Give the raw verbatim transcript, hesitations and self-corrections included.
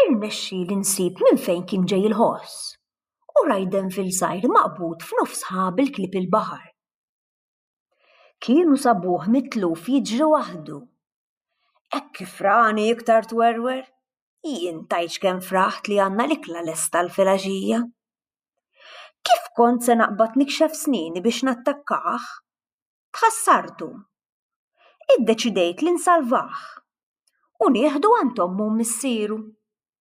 Irnexxieli nsib minn fejn kien ġej il-ħoss u rajden fil-sajr maqbud f'nofs ħabil klieb il-baħar. Kienu sabuh mitluf jiġri waħdu. Hekk kif rani iktar twerwer, jien tgħid x'kemm fraħt li għandna l-ikla lesta l-filgħaxija. Kif kont se naqbad nikxef snieni biex nattakkah? Tħassartu. Iddeċidejt li nsalvah u nieħdu għand ommu u missieru.